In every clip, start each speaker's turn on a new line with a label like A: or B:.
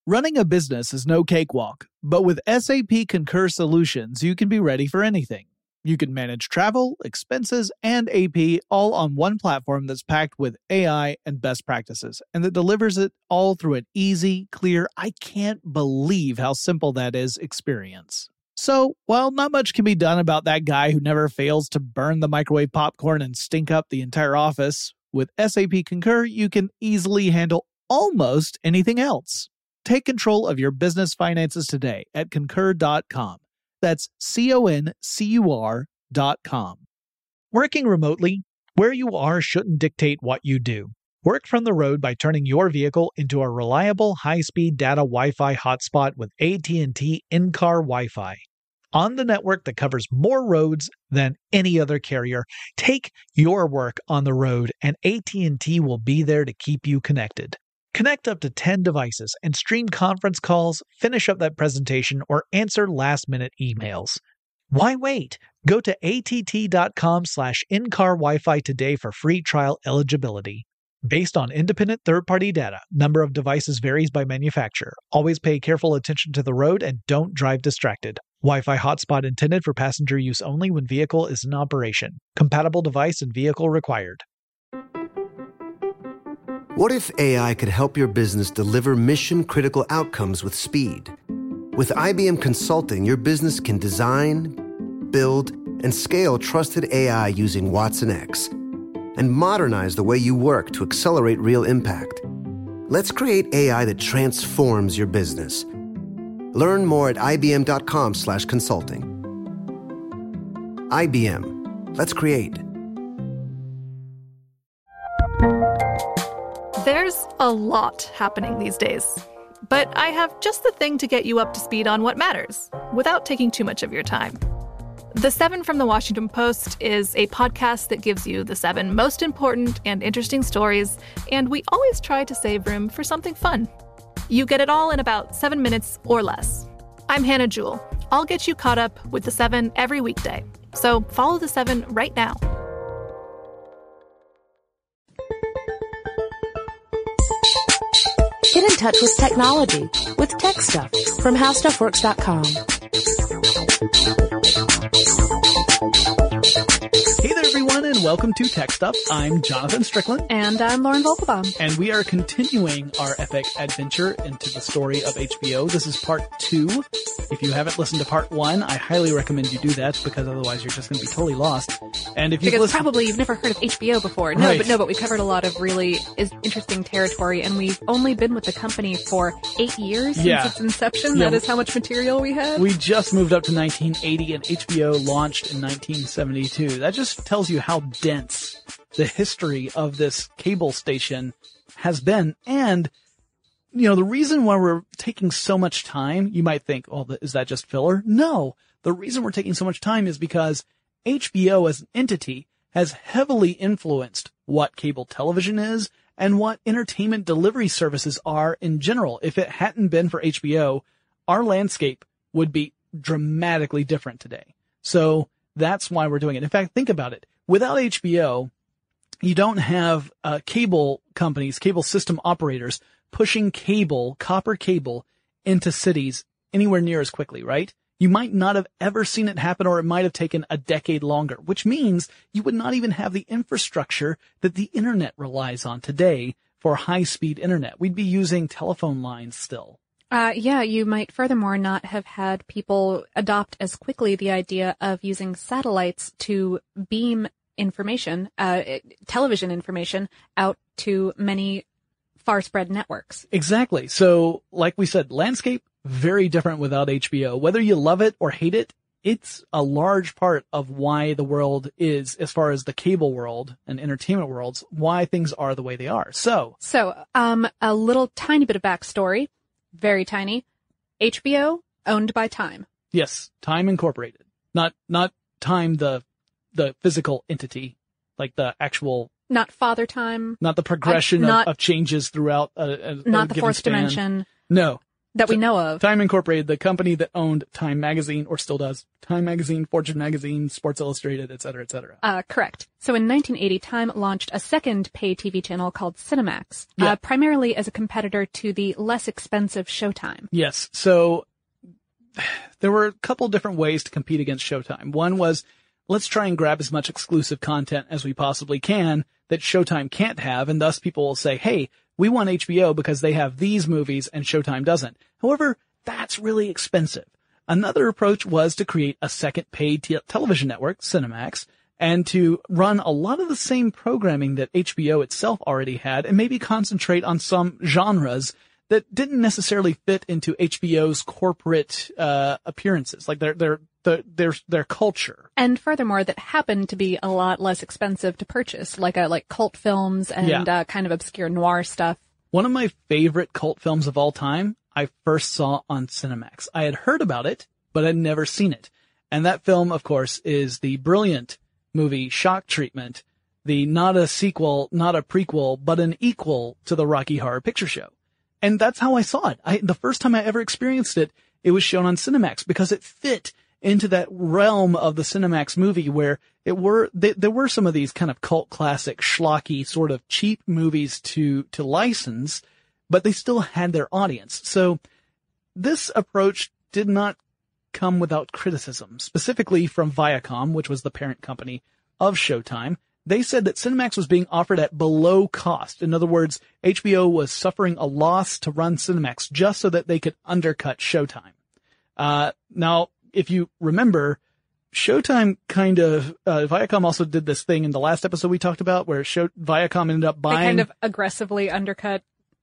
A: Running a business is no cakewalk, but with SAP Concur Solutions, you can be ready for anything. You can manage travel, expenses, and AP all on one platform that's packed with AI and best practices, and that delivers it all through an easy, clear, I can't believe how simple that is experience. So, while not much can be done about that guy who never fails to burn the microwave popcorn and stink up the entire office, with SAP Concur, you can easily handle almost anything else. Take control of your business finances today at Concur.com. That's CONCUR.com. Working remotely, where you are shouldn't dictate what you do. Work from the road by turning your vehicle into a reliable high-speed data Wi-Fi hotspot with AT&T in-car Wi-Fi. On the network that covers more roads than any other carrier, take your work on the road and AT&T will be there to keep you connected. Connect up to 10 devices and stream conference calls, finish up that presentation, or answer last-minute emails. Why wait? Go to att.com/in-car Wi-Fi today for free trial eligibility. Based on independent third-party data, number of devices varies by manufacturer. Always pay careful attention to the road and don't drive distracted. Wi-Fi hotspot intended for passenger use only when vehicle is in operation. Compatible device and vehicle required.
B: What if AI could help your business deliver mission-critical outcomes with speed? With IBM Consulting, your business can design, build, and scale trusted AI using Watson X, and modernize the way you work to accelerate real impact. Let's create AI that transforms your business. Learn more at ibm.com/consulting. IBM. Let's create.
C: There's a lot happening these days, but I have just the thing to get you up to speed on what matters without taking too much of your time. The 7 from the Washington Post is a podcast that gives you the 7 most important and interesting stories, and we always try to save room for something fun. You get it all in about 7 minutes or less. I'm Hannah Jewell. I'll get you caught up with the 7 every weekday. So follow the 7 right now.
D: Get in touch with technology with Tech Stuff from HowStuffWorks.com.
A: Hey there, everyone, and welcome to Tech Stuff. I'm Jonathan Strickland.
C: And I'm Lauren Vogelbaum.
A: And we are continuing our epic adventure into the story of HBO. This is part 2. If you haven't listened to part 1, I highly recommend you do that, because otherwise you're just going to be totally lost. And if
E: probably you've never heard of HBO before.
A: Right.
E: But we covered a lot of really interesting territory, and we've only been with the company for 8 years since its inception.
A: Yeah.
E: That is how much material we had.
A: We just moved up to 1980, and HBO launched in 1972. That just tells you how dense the history of this cable station has been. And, you know, the reason why we're taking so much time, you might think, oh, is that just filler? No. The reason we're taking so much time is because HBO as an entity has heavily influenced what cable television is and what entertainment delivery services are in general. If it hadn't been for HBO, our landscape would be dramatically different today. So that's why we're doing it. In fact, think about it. Without HBO, you don't have cable companies, cable system operators pushing copper cable into cities anywhere near as quickly, right? You might not have ever seen it happen, or it might have taken a decade longer, which means you would not even have the infrastructure that the internet relies on today for high-speed internet. We'd be using telephone lines still.
E: You might furthermore not have had people adopt as quickly the idea of using satellites to beam information, television information, out to many far-spread networks.
A: Exactly. So, like we said, landscape, very different without HBO. Whether you love it or hate it, it's a large part of why the world is, as far as the cable world and entertainment worlds, why things are the way they are. So,
E: a little tiny bit of backstory, very tiny. HBO, owned by Time.
A: Yes, Time Incorporated. Not Time, the physical entity, like the actual...
E: Not Father Time.
A: Not the progression of changes throughout a
E: not the
A: given
E: fourth
A: span.
E: dimension.
A: No.
E: That we know of.
A: Time Incorporated, the company that owned Time Magazine, or still does, Time Magazine, Fortune Magazine, Sports Illustrated, et cetera, et cetera.
E: Correct. So in 1980, Time launched a second pay TV channel called Cinemax,
A: Yeah.
E: primarily as a competitor to the less expensive Showtime.
A: Yes. So there were a couple different ways to compete against Showtime. One was, let's try and grab as much exclusive content as we possibly can that Showtime can't have, and thus people will say, hey, we want HBO because they have these movies and Showtime doesn't. However, that's really expensive. Another approach was to create a second paid television network, Cinemax, and to run a lot of the same programming that HBO itself already had and maybe concentrate on some genres that didn't necessarily fit into HBO's corporate appearances, like their culture.
E: And furthermore, that happened to be a lot less expensive to purchase, like cult films and kind of obscure noir stuff.
A: One of my favorite cult films of all time, I first saw on Cinemax. I had heard about it, but I'd never seen it. And that film, of course, is the brilliant movie Shock Treatment, the not a sequel, not a prequel, but an equal to the Rocky Horror Picture Show. And that's how I saw it. The first time I ever experienced it, it was shown on Cinemax because it fit into that realm of the Cinemax movie where there were some of these kind of cult classic, schlocky, sort of cheap movies to license, but they still had their audience. So this approach did not come without criticism, specifically from Viacom, which was the parent company of Showtime. They said that Cinemax was being offered at below cost. In other words, HBO was suffering a loss to run Cinemax just so that they could undercut Showtime. Now, if you remember, Showtime kind of, Viacom also did this thing in the last episode we talked about where Viacom ended up buying.
E: They kind of aggressively undercut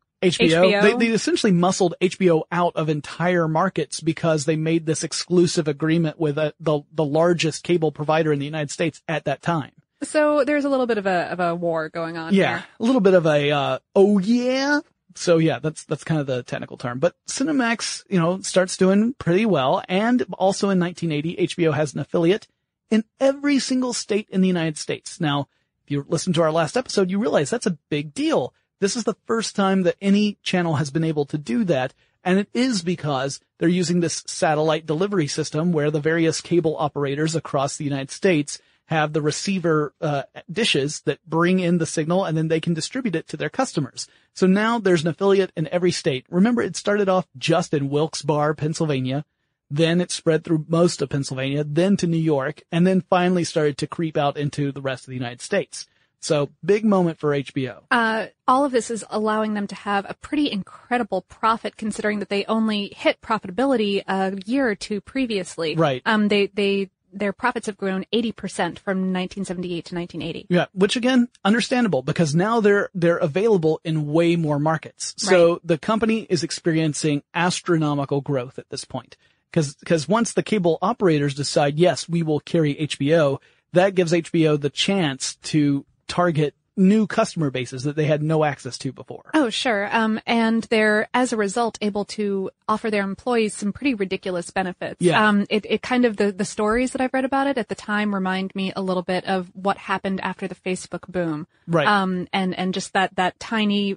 A: HBO. They essentially muscled HBO out of entire markets because they made this exclusive agreement with the largest cable provider in the United States at that time.
E: So there's a little bit of a war going on.
A: Yeah,
E: here.
A: a little bit of a oh yeah. So yeah, that's kind of the technical term. But Cinemax, starts doing pretty well, and also in 1980, HBO has an affiliate in every single state in the United States. Now, if you listen to our last episode, you realize that's a big deal. This is the first time that any channel has been able to do that, and it is because they're using this satellite delivery system where the various cable operators across the United States have the receiver dishes that bring in the signal, and then they can distribute it to their customers. So now there's an affiliate in every state. Remember, it started off just in Wilkes-Barre, Pennsylvania. Then it spread through most of Pennsylvania, then to New York, and then finally started to creep out into the rest of the United States. So big moment for HBO.
E: All of this is allowing them to have a pretty incredible profit, considering that they only hit profitability a year or two previously.
A: Right.
E: Their profits have grown 80% from 1978 to 1980.
A: Yeah, which again, understandable because now they're available in way more markets. So the company is experiencing astronomical growth at this point. Because once the cable operators decide, yes, we will carry HBO, that gives HBO the chance to target new customer bases that they had no access to before.
E: Oh, sure. And they're, as a result, able to offer their employees some pretty ridiculous benefits.
A: Yeah.
E: It kind of, the stories that I've read about it at the time remind me a little bit of what happened after the Facebook boom.
A: Right.
E: And just that tiny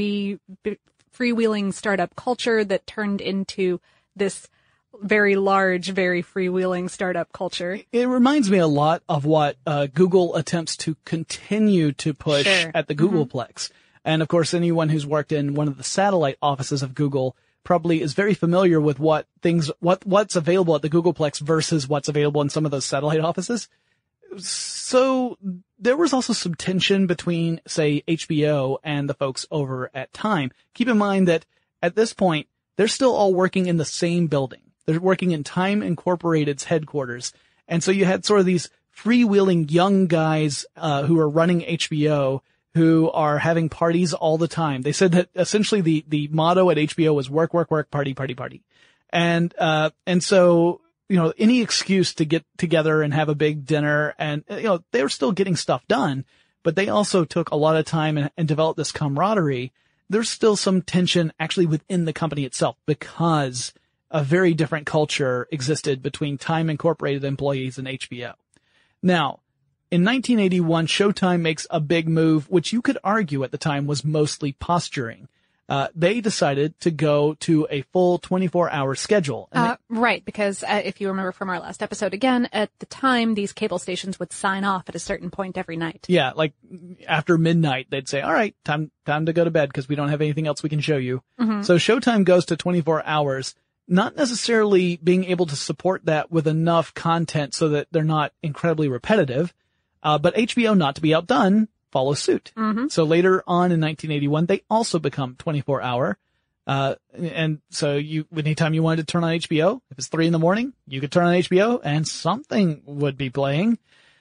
E: freewheeling startup culture that turned into this very large, very freewheeling startup culture.
A: It reminds me a lot of what Google attempts to continue to push at the Googleplex. And of course, anyone who's worked in one of the satellite offices of Google probably is very familiar with what's available at the Googleplex versus what's available in some of those satellite offices. So there was also some tension between, say, HBO and the folks over at Time. Keep in mind that at this point, they're still all working in the same building. They're working in Time Incorporated's headquarters. And so you had sort of these freewheeling young guys who are running HBO who are having parties all the time. They said that essentially the motto at HBO was work, work, work, party, party, party. And so, any excuse to get together and have a big dinner and, they were still getting stuff done, but they also took a lot of time and developed this camaraderie. There's still some tension actually within the company itself because a very different culture existed between Time Incorporated employees and HBO. Now, in 1981, Showtime makes a big move, which you could argue at the time was mostly posturing. they decided to go to a full 24-hour schedule. And
E: Right, because if you remember from our last episode, again, at the time, these cable stations would sign off at a certain point every night.
A: yeah, like after midnight, they'd say, all right, time to go to bed because we don't have anything else we can show you. So Showtime goes to 24 hours, not necessarily being able to support that with enough content so that they're not incredibly repetitive. But HBO, not to be outdone, follows suit. So later on in 1981, they also become 24-hour. And so anytime you wanted to turn on HBO, if it's 3 a.m, you could turn on HBO and something would be playing.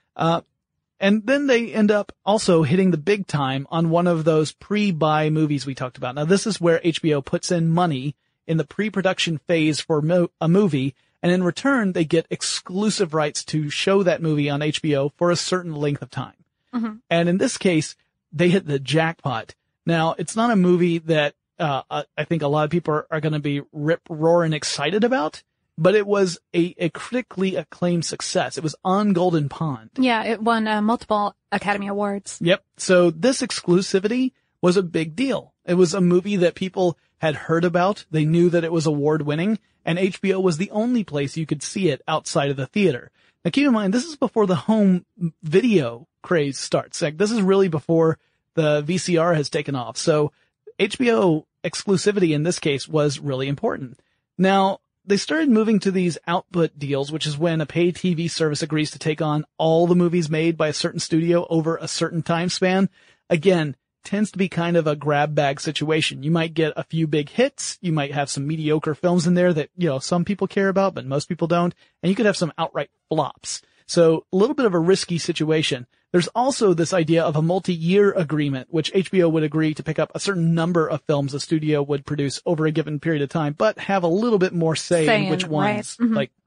A: And then they end up also hitting the big time on one of those pre-buy movies we talked about. Now, this is where HBO puts in money in the pre-production phase for a movie, and in return, they get exclusive rights to show that movie on HBO for a certain length of time. And in this case, they hit the jackpot. Now, it's not a movie that I think a lot of people are going to be rip-roaring excited about, but it was a critically acclaimed success. It was on Golden Pond.
E: Yeah, it won multiple Academy Awards.
A: Yep. So this exclusivity was a big deal. It was a movie that people had heard about. They knew that it was award-winning, and HBO was the only place you could see it outside of the theater. Now, keep in mind, this is before the home video craze starts. Like, this is really before the VCR has taken off. So HBO exclusivity in this case was really important. Now, they started moving to these output deals, which is when a pay TV service agrees to take on all the movies made by a certain studio over a certain time span. Again, tends to be kind of a grab bag situation. You might get a few big hits. You might have some mediocre films in there that, some people care about, but most people don't. And you could have some outright flops. So a little bit of a risky situation. There's also this idea of a multi-year agreement, which HBO would agree to pick up a certain number of films a studio would produce over a given period of time, but have a little bit more say in which ones.
E: Right.
A: Like,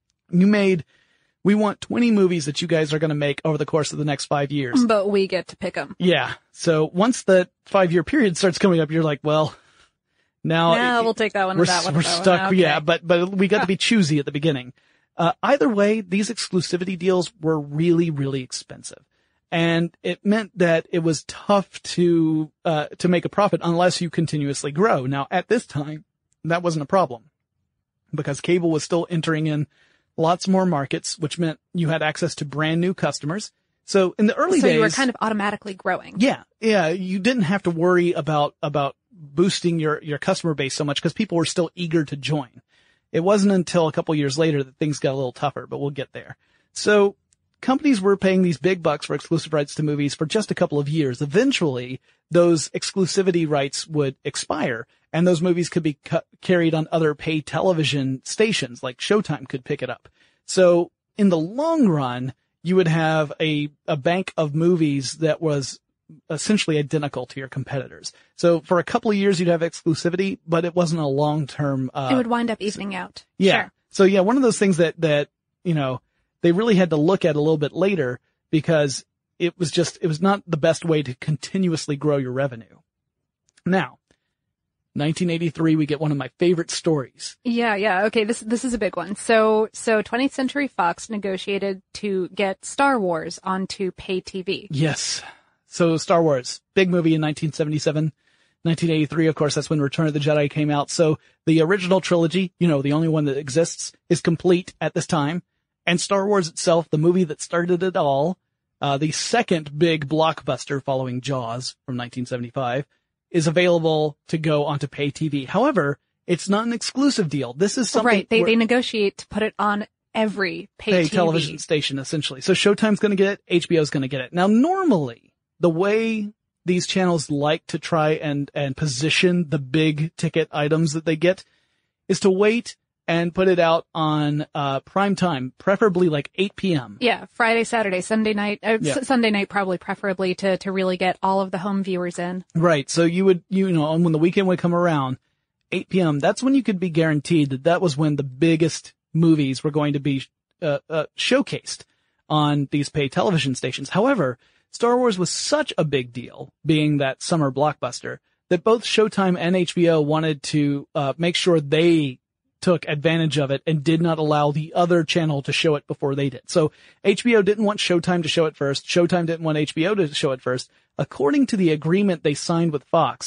A: we want 20 movies that you guys are going to make over the course of the next 5 years.
E: But we get to pick them.
A: Yeah. So once the 5-year period starts coming up, you're like, well, now
E: we'll take that one.
A: We're,
E: and that one.
A: we're
E: that one.
A: stuck.
E: Okay.
A: Yeah. But we got to be choosy at the beginning. Either way, these exclusivity deals were really, really expensive. And it meant that it was tough to make a profit unless you continuously grow. Now, at this time, that wasn't a problem because cable was still entering in lots more markets, which meant you had access to brand new customers. So in the early days,
E: So you were kind of automatically growing.
A: Yeah. You didn't have to worry about boosting your customer base so much because people were still eager to join. It wasn't until a couple years later that things got a little tougher, but we'll get there. So companies were paying these big bucks for exclusive rights to movies for just a couple of years. Eventually, those exclusivity rights would expire, and those movies could be carried on other pay television stations, like Showtime could pick it up. So in the long run, you would have a bank of movies that was essentially identical to your competitors. So for a couple of years, you'd have exclusivity, but it wasn't a long-term...
E: it would wind up evening out.
A: Yeah.
E: Sure.
A: So yeah, one of those things that they really had to look at a little bit later because it was not the best way to continuously grow your revenue. Now, 1983, we get one of my favorite stories.
E: Yeah. Okay, this is a big one. So 20th Century Fox negotiated to get Star Wars onto pay TV.
A: Yes. So Star Wars, big movie in 1977. 1983, of course, that's when Return of the Jedi came out. So the original trilogy, the only one that exists, is complete at this time. And Star Wars itself, the movie that started it all, the second big blockbuster following Jaws from 1975, is available to go onto pay TV. However, it's not an exclusive deal. This is something...
E: Right, they negotiate to put it on every pay TV.
A: Television station, essentially. So Showtime's going to get it, HBO's going to get it. Now, normally, the way these channels like to try and position the big ticket items that they get is to wait and put it out on prime time, preferably like 8 p.m.
E: Yeah, Friday, Saturday, Sunday night. Sunday night probably preferably to really get all of the home viewers in.
A: Right. So you would, when the weekend would come around, 8 p.m., that's when you could be guaranteed that was when the biggest movies were going to be showcased on these pay television stations. However, Star Wars was such a big deal, being that summer blockbuster, that both Showtime and HBO wanted to make sure they took advantage of it and did not allow the other channel to show it before they did. So HBO didn't want Showtime to show it first. Showtime didn't want HBO to show it first. According to the agreement they signed with Fox,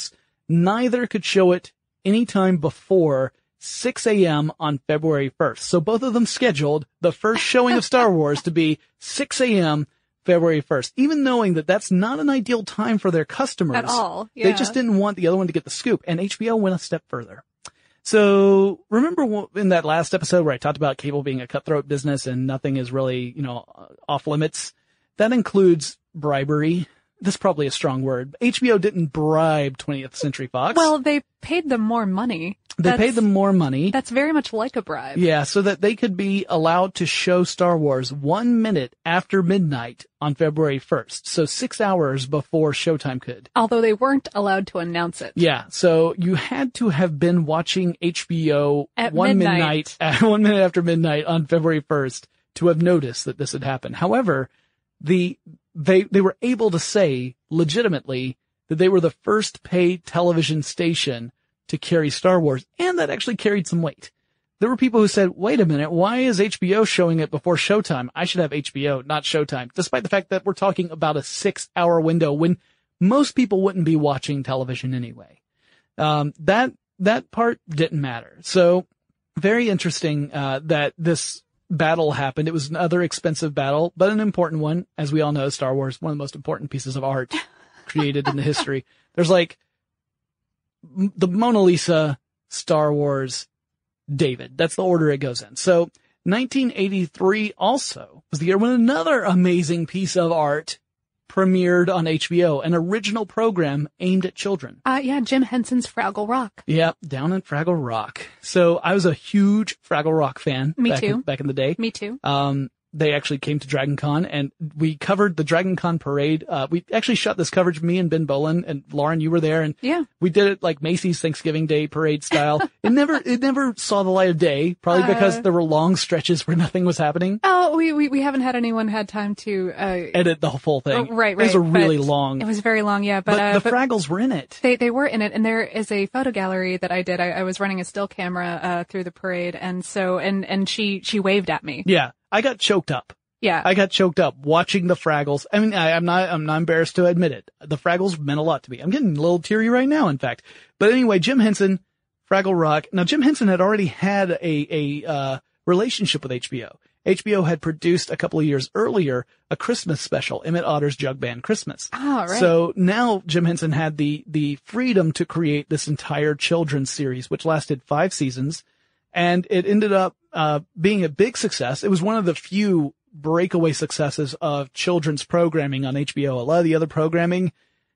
A: neither could show it anytime before 6 a.m. on February 1st. So both of them scheduled the first showing of Star Wars to be 6 a.m. February 1st, even knowing that that's not an ideal time for their customers.
E: At all. Yeah.
A: They just didn't want the other one to get the scoop. And HBO went a step further. So remember in that last episode where I talked about cable being a cutthroat business and nothing is really, off limits? That includes bribery. That's probably a strong word. HBO didn't bribe 20th Century Fox.
E: Well, they paid them more money.
A: They paid them more money.
E: That's very much like a bribe.
A: Yeah, so that they could be allowed to show Star Wars 1 minute after midnight on February 1st. So 6 hours before Showtime could.
E: Although they weren't allowed to announce it.
A: Yeah, so you had to have been watching HBO
E: at
A: 1 minute after midnight on February 1st to have noticed that this had happened. However, they were able to say legitimately that they were the first paid television station to carry Star Wars, and that actually carried some weight. There were people who said, wait a minute, why is HBO showing it before Showtime? I should have HBO, not Showtime, despite the fact that we're talking about a 6-hour window when most people wouldn't be watching television anyway. That part didn't matter. So very interesting, that this battle happened. It was another expensive battle, but an important one. As we all know, Star Wars, one of the most important pieces of art created in the history. There's like the Mona Lisa, Star Wars, David. That's the order it goes in. So 1983 also was the year when another amazing piece of art premiered on HBO, an original program aimed at children.
E: Yeah, Jim Henson's Fraggle Rock.
A: Yeah, down in Fraggle Rock. So I was a huge Fraggle Rock fan.
E: Me too.
A: Back in the day.
E: Me too.
A: They actually came to Dragon Con and we covered the Dragon Con parade. We actually shot this coverage, me and Ben Bolin, and Lauren, you were there, and
E: yeah,
A: we did it like Macy's Thanksgiving Day parade style. It never saw the light of day, probably because there were long stretches where nothing was happening.
E: Oh, we haven't had anyone had time to
A: edit the full thing.
E: Right.
A: It was a really long.
E: It was very long, yeah.
A: But the Fraggles were in it.
E: They were in it, and there is a photo gallery that I did. I was running a still camera through the parade, and so and she waved at me.
A: Yeah, I got choked up.
E: Yeah.
A: I got choked up watching the Fraggles. I mean, I'm not embarrassed to admit it. The Fraggles meant a lot to me. I'm getting a little teary right now, in fact. But anyway, Jim Henson, Fraggle Rock. Now, Jim Henson had already had a relationship with HBO. HBO had produced a couple of years earlier a Christmas special, Emmett Otter's Jug Band Christmas.
E: Oh, right.
A: So now Jim Henson had the freedom to create this entire children's series, which lasted 5 seasons. And it ended up, being a big success. It was one of the few breakaway successes of children's programming on HBO. A lot of the other programming,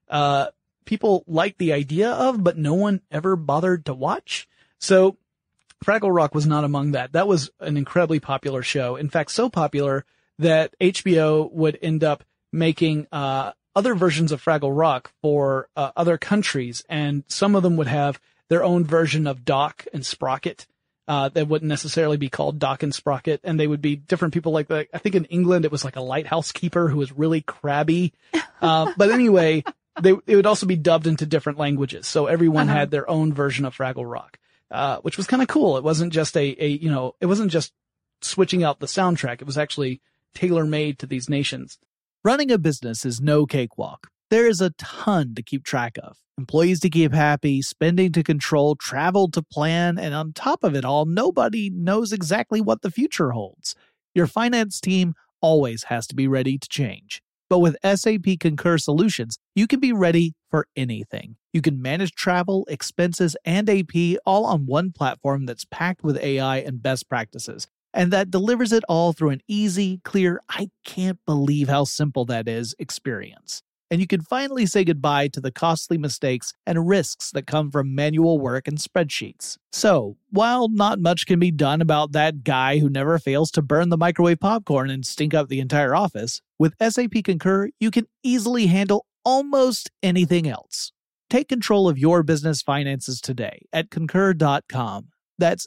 A: people liked the idea of, but no one ever bothered to watch. So Fraggle Rock was not among that. That was an incredibly popular show. In fact, so popular that HBO would end up making, other versions of Fraggle Rock for, other countries. And some of them would have their own version of Doc and Sprocket. That wouldn't necessarily be called Doc and Sprocket, and they would be different people like I think in England it was like a lighthouse keeper who was really crabby. But anyway, it would also be dubbed into different languages. So everyone had their own version of Fraggle Rock, which was kind of cool. It wasn't just it wasn't just switching out the soundtrack. It was actually tailor-made to these nations. Running a business is no cakewalk. There is a ton to keep track of. Employees to keep happy, spending to control, travel to plan, and on top of it all, nobody knows exactly what the future holds. Your finance team always has to be ready to change. But with SAP Concur Solutions, you can be ready for anything. You can manage travel, expenses, and AP all on one platform that's packed with AI and best practices. And that delivers it all through an easy, clear, I can't believe how simple that is experience. And you can finally say goodbye to the costly mistakes and risks that come from manual work and spreadsheets. So, while not much can be done about that guy who never fails to burn the microwave popcorn and stink up the entire office, with SAP Concur, you can easily handle almost anything else. Take control of your business finances today at Concur.com. That's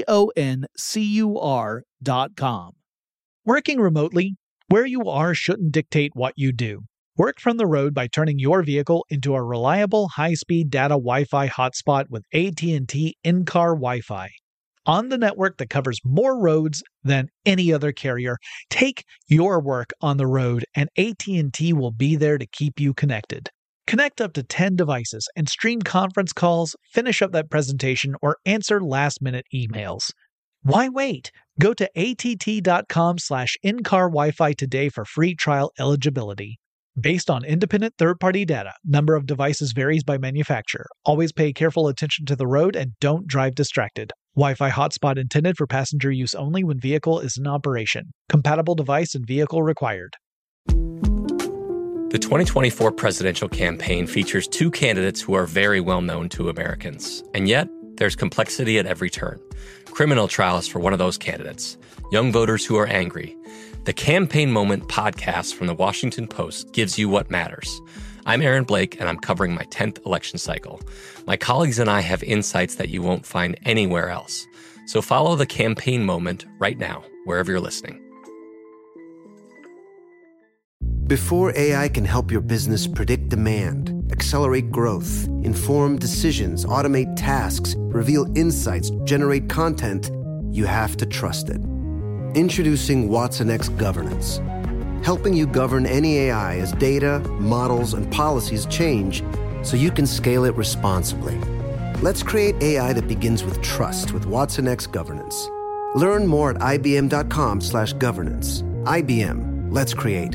A: CONCUR.com. Working remotely, where you are shouldn't dictate what you do. Work from the road by turning your vehicle into a reliable high-speed data Wi-Fi hotspot with AT&T in-car Wi-Fi. On the network that covers more roads than any other carrier, take your work on the road and AT&T will be there to keep you connected. Connect up to 10 devices and stream conference calls, finish up that presentation, or answer last-minute emails. Why wait? Go to att.com/in-car Wi-Fi today for free trial eligibility. Based on independent third-party data, number of devices varies by manufacturer. Always pay careful attention to the road and don't drive distracted. Wi-Fi hotspot intended for passenger use only when vehicle is in operation. Compatible device and vehicle required.
F: The 2024 presidential campaign features two candidates who are very well known to Americans. And yet, there's complexity at every turn. Criminal trials for one of those candidates. Young voters who are angry. The Campaign Moment podcast from the Washington Post gives you what matters. I'm Aaron Blake, and I'm covering my 10th election cycle. My colleagues and I have insights that you won't find anywhere else. So follow The Campaign Moment right now, wherever you're listening.
B: Before AI can help your business predict demand, accelerate growth, inform decisions, automate tasks, reveal insights, generate content, you have to trust it. Introducing watsonx Governance, helping you govern any AI as data, models, and policies change so you can scale it responsibly. Let's create AI that begins with trust with watsonx Governance. Learn more at ibm.com/governance. IBM, let's create.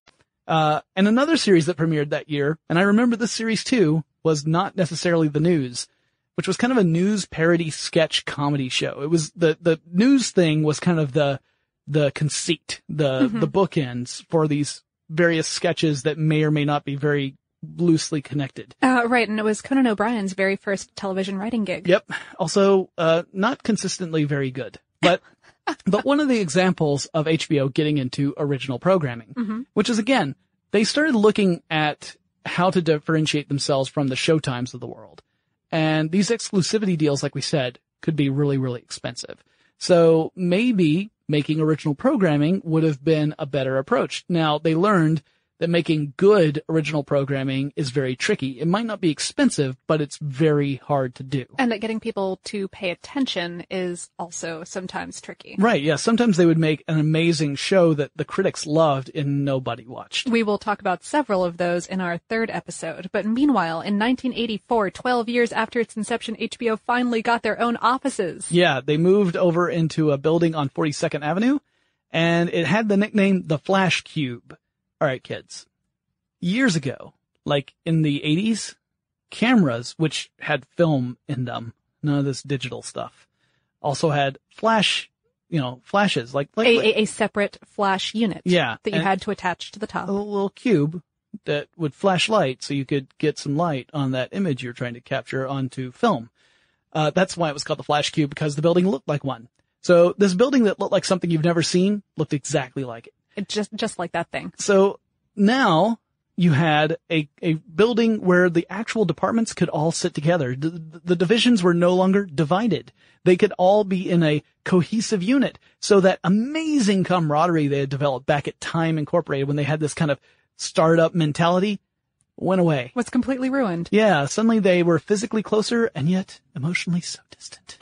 A: And another series that premiered that year, and I remember this series too, was Not Necessarily the News, which was kind of a news parody sketch comedy show. It was the news thing was kind of the conceit, the bookends for these various sketches that may or may not be very loosely connected.
E: Right. And it was Conan O'Brien's very first television writing gig.
A: Yep. Also, not consistently very good, but one of the examples of HBO getting into original programming, which is, again, they started looking at how to differentiate themselves from the Showtimes of the world. And these exclusivity deals, like we said, could be really, really expensive. So maybe making original programming would have been a better approach. Now, they learned that making good original programming is very tricky. It might not be expensive, but it's very hard to do.
E: And that getting people to pay attention is also sometimes tricky.
A: Right, yeah. Sometimes they would make an amazing show that the critics loved and nobody watched.
E: We will talk about several of those in our third episode. But meanwhile, in 1984, 12 years after its inception, HBO finally got their own offices.
A: Yeah, they moved over into a building on 42nd Avenue, and it had the nickname the Flash Cube. All right, kids. Years ago, like in the 80s, cameras, which had film in them, none of this digital stuff, also had flashes, like
E: a separate flash unit.
A: Yeah.
E: That you had to attach to the top.
A: A little cube that would flash light so you could get some light on that image you're trying to capture onto film. That's why it was called the Flash Cube, because the building looked like one. So this building that looked like something you've never seen looked exactly like it.
E: Just like that thing.
A: So now you had a building where the actual departments could all sit together. The divisions were no longer divided. They could all be in a cohesive unit. So that amazing camaraderie they had developed back at Time Incorporated when they had this kind of startup mentality went away.
E: Was completely ruined.
A: Yeah. Suddenly they were physically closer and yet emotionally so distant.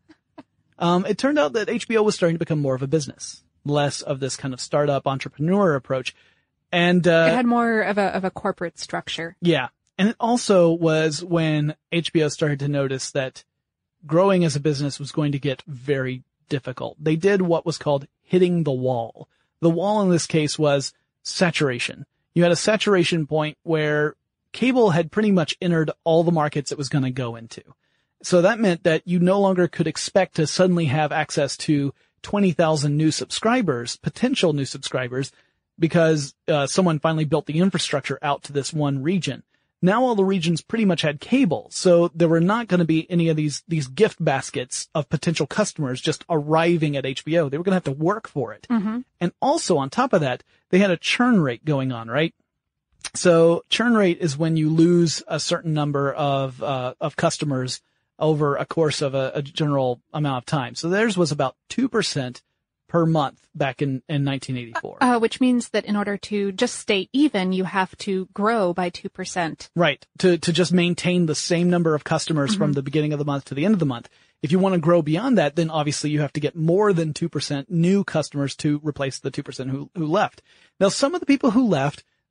A: It turned out that HBO was starting to become more of a business. Less of this kind of startup entrepreneur approach. And,
E: it had more of a corporate structure.
A: Yeah. And it also was when HBO started to notice that growing as a business was going to get very difficult. They did what was called hitting the wall. The wall in this case was saturation. You had a saturation point where cable had pretty much entered all the markets it was going to go into. So that meant that you no longer could expect to suddenly have access to 20,000 new subscribers, potential new subscribers, because someone finally built the infrastructure out to this one region. Now all the regions pretty much had cable, so there were not going to be any of these gift baskets of potential customers just arriving at HBO. They were going to have to work for it. And also on top of that, they had a churn rate going on, right? So churn rate is when you lose a certain number of customers over a course of a general amount of time. So theirs was about 2% per month back in 1984.
E: Which means that in order to just stay even, you have to grow by 2%.
A: Right. To just maintain the same number of customers from the beginning of the month to the end of the month. If you want to grow beyond that, then obviously you have to get more than 2% new customers to replace the 2% who left. Now, some of the people who left,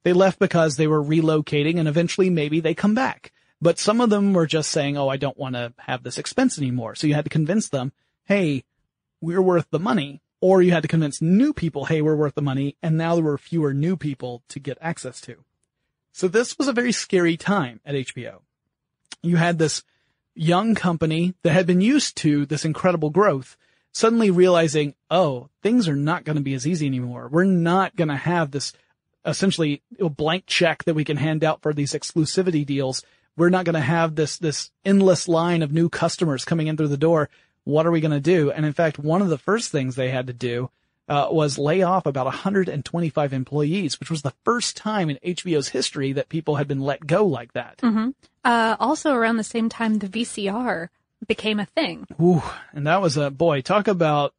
A: They left because they were relocating, and eventually maybe they come back. But some of them were just saying, oh, I don't want to have this expense anymore. So you had to convince them, hey, we're worth the money. Or you had to convince new people, hey, we're worth the money. And now there were fewer new people to get access to. So this was a very scary time at HBO. You had this young company that had been used to this incredible growth suddenly realizing, oh, things are not going to be as easy anymore. We're not going to have this essentially a blank check that we can hand out for these exclusivity deals. We're not going to have this endless line of new customers coming in through the door. What are we going to do? And in fact, one of the first things they had to do was lay off about 125 employees, which was the first time in HBO's history that people had been let go like that.
E: Mm-hmm. Also around the same time, the VCR became a thing.
A: Ooh, and that was talk about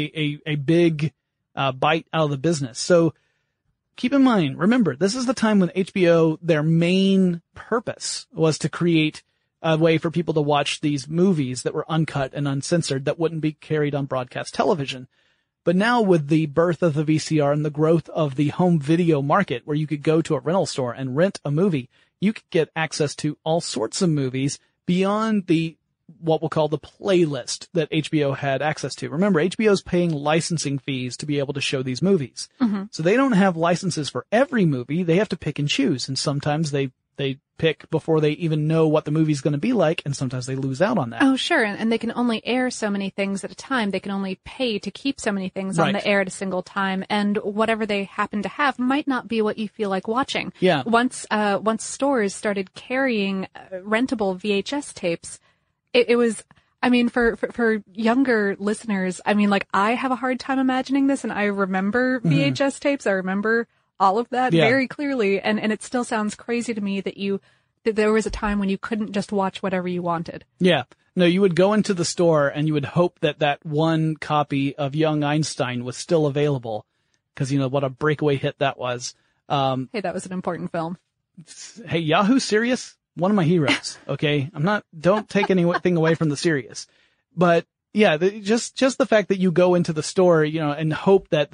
A: a big bite out of the business. So keep in mind, remember, this is the time when HBO, their main purpose was to create a way for people to watch these movies that were uncut and uncensored that wouldn't be carried on broadcast television. But now with the birth of the VCR and the growth of the home video market, where you could go to a rental store and rent a movie, you could get access to all sorts of movies beyond what we'll call the playlist that HBO had access to. Remember, HBO's paying licensing fees to be able to show these movies. Mm-hmm. So they don't have licenses for every movie. They have to pick and choose. And sometimes they pick before they even know what the movie's going to be like, and sometimes they lose out on that.
E: Oh, sure. And they can only air so many things at a time. They can only pay to keep so many things on the air at a single time, and whatever they happen to have might not be what you feel like watching.
A: Yeah.
E: Once stores started carrying rentable VHS tapes, it was, I mean, for younger listeners, I mean, like, I have a hard time imagining this, and I remember VHS tapes. I remember all of that very clearly, and it still sounds crazy to me that there was a time when you couldn't just watch whatever you wanted.
A: Yeah. No, you would go into the store and you would hope that one copy of Young Einstein was still available, because what a breakaway hit that was.
E: Hey, that was an important film.
A: Hey, Yahoo Serious? One of my heroes. Okay. Don't take anything away from the Serious. But yeah, just the fact that you go into the store, and hope that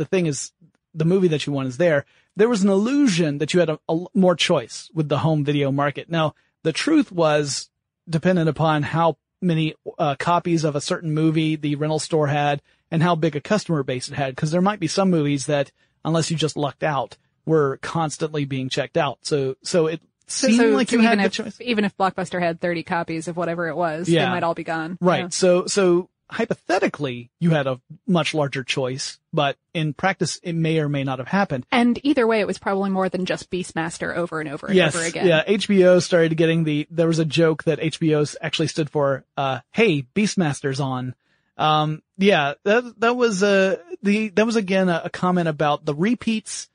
A: the movie that you want is there. There was an illusion that you had a more choice with the home video market. Now, the truth was dependent upon how many copies of a certain movie the rental store had and how big a customer base it had, because there might be some movies that, unless you just lucked out, were constantly being checked out. So it seemed like you had the choice.
E: Even if Blockbuster had 30 copies of whatever it was, they might all be gone.
A: Right. Yeah. So hypothetically, you had a much larger choice, but in practice, it may or may not have happened.
E: And either way, it was probably more than just Beastmaster over and over and over again.
A: Yeah, HBO started getting there was a joke that HBO actually stood for, hey, Beastmaster's on. That was again a comment about the repeats,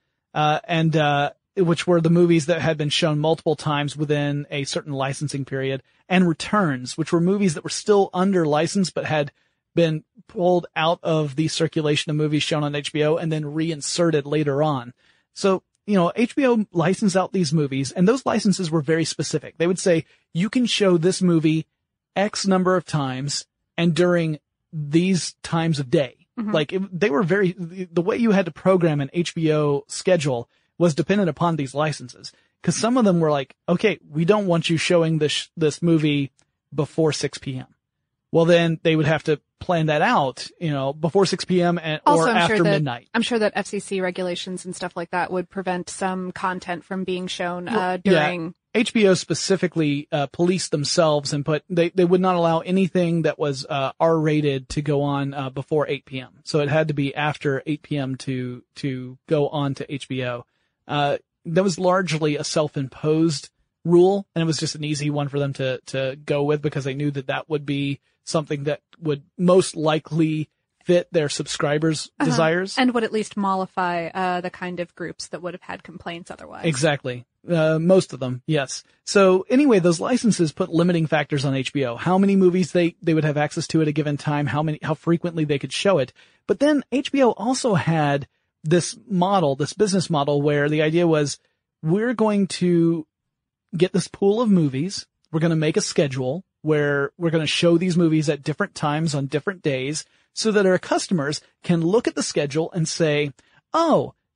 A: which were the movies that had been shown multiple times within a certain licensing period, and returns, which were movies that were still under license but had been pulled out of the circulation of movies shown on HBO and then reinserted later on. So, HBO licensed out these movies, and those licenses were very specific. They would say, you can show this movie X number of times and during these times of day. Mm-hmm. They were the way you had to program an HBO schedule was dependent upon these licenses. Because some of them were like, okay, we don't want you showing this movie before 6 p.m. Well, then they would have to plan that out, before 6 p.m. or after midnight.
E: I'm sure that FCC regulations and stuff like that would prevent some content from being shown during.
A: Yeah. HBO specifically policed themselves and they would not allow anything that was R-rated to go on before 8 p.m. So it had to be after 8 p.m. to go on to HBO. That was largely a self-imposed rule, and it was just an easy one for them to go with, because they knew that would be something that would most likely fit their subscribers' desires.
E: And would at least mollify the kind of groups that would have had complaints otherwise.
A: Exactly. Most of them, yes. So anyway, those licenses put limiting factors on HBO. How many movies they would have access to at a given time, how frequently they could show it. But then HBO also had this business model where the idea was, we're going to get this pool of movies. We're going to make a schedule where we're going to show these movies at different times on different days so that our customers can look at the schedule and say, oh,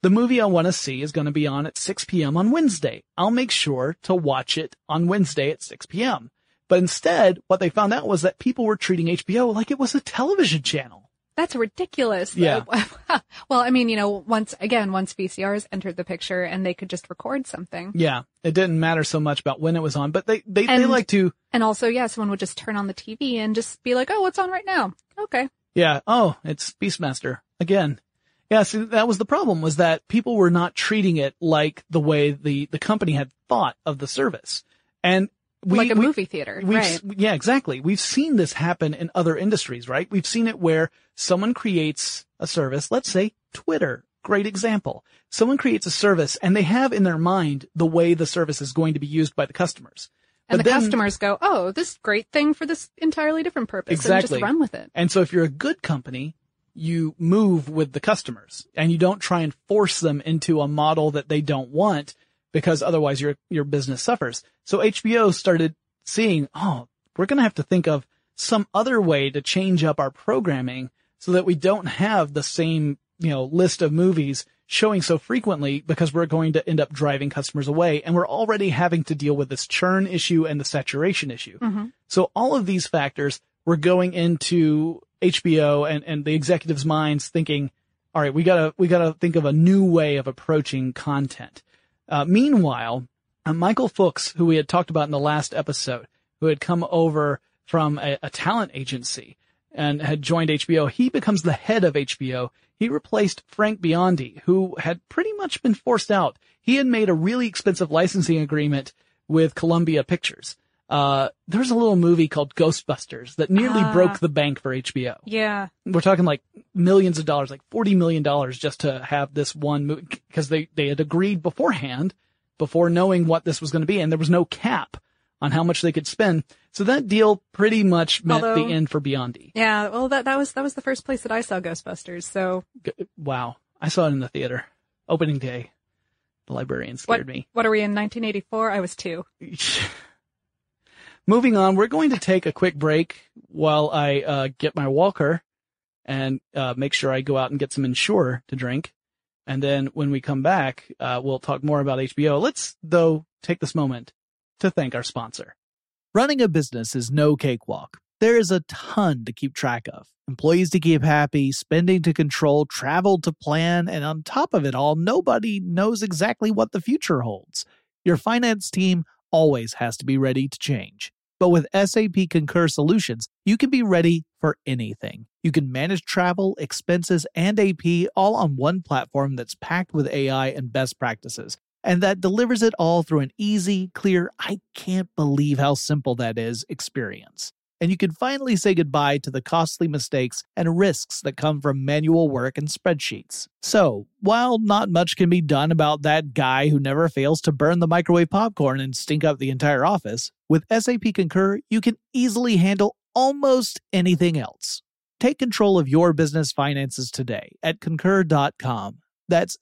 A: the movie I want to see is going to be on at 6 p.m. on Wednesday. I'll make sure to watch it on Wednesday at 6 p.m. But instead, what they found out was that people were treating HBO like it was a television channel.
E: That's ridiculous.
A: Yeah.
E: Well, I mean, once VCRs entered the picture and they could just record something.
A: Yeah. It didn't matter so much about when it was on, but they like to.
E: And also, someone would just turn on the TV and just be like, oh, what's on right now? Okay.
A: Yeah. Oh, it's Beastmaster again. Yeah. See, that was the problem, was that people were not treating it like the way the company had thought of the service. And
E: like a movie theater, right?
A: Yeah, exactly. We've seen this happen in other industries, right? We've seen it where someone creates a service, let's say Twitter, great example. Someone creates a service and they have in their mind the way the service is going to be used by the customers.
E: And the customers go, oh, this great thing for this entirely different purpose.
A: Exactly.
E: And just run with it.
A: And so if you're a good company, you move with the customers and you don't try and force them into a model that they don't want, because otherwise your business suffers. So HBO started seeing, we're going to have to think of some other way to change up our programming so that we don't have the same, list of movies showing so frequently, because we're going to end up driving customers away. And we're already having to deal with this churn issue and the saturation issue. Mm-hmm. So all of these factors were going into HBO and the executives' minds thinking, all right, we gotta think of a new way of approaching content. Meanwhile, Michael Fuchs, who we had talked about in the last episode, who had come over from a talent agency and had joined HBO, he becomes the head of HBO. He replaced Frank Biondi, who had pretty much been forced out. He had made a really expensive licensing agreement with Columbia Pictures. There's a little movie called Ghostbusters that nearly broke the bank for HBO.
E: Yeah.
A: We're talking like millions of dollars, like $40 million just to have this one movie, because they had agreed beforehand, before knowing what this was going to be, and there was no cap on how much they could spend. So that deal pretty much meant the end for Biondi.
E: Yeah, well, that was the first place that I saw Ghostbusters, so.
A: Wow. I saw it in the theater. Opening day. The librarian scared me.
E: What are we in, 1984? I was 2.
A: Moving on, we're going to take a quick break while I get my walker and make sure I go out and get some Ensure to drink. And then when we come back, we'll talk more about HBO. Let's, though, take this moment to thank our sponsor.
G: Running a business is no cakewalk. There is a ton to keep track of. Employees to keep happy, spending to control, travel to plan, and on top of it all, nobody knows exactly what the future holds. Your finance team always has to be ready to change. But with SAP Concur Solutions, you can be ready for anything. You can manage travel, expenses, and AP all on one platform that's packed with AI and best practices, and that delivers it all through an easy, clear, I can't believe how simple that is experience. And you can finally say goodbye to the costly mistakes and risks that come from manual work and spreadsheets. So, while not much can be done about that guy who never fails to burn the microwave popcorn and stink up the entire office, with SAP Concur, you can easily handle almost anything else. Take control of your business finances today at Concur.com. That's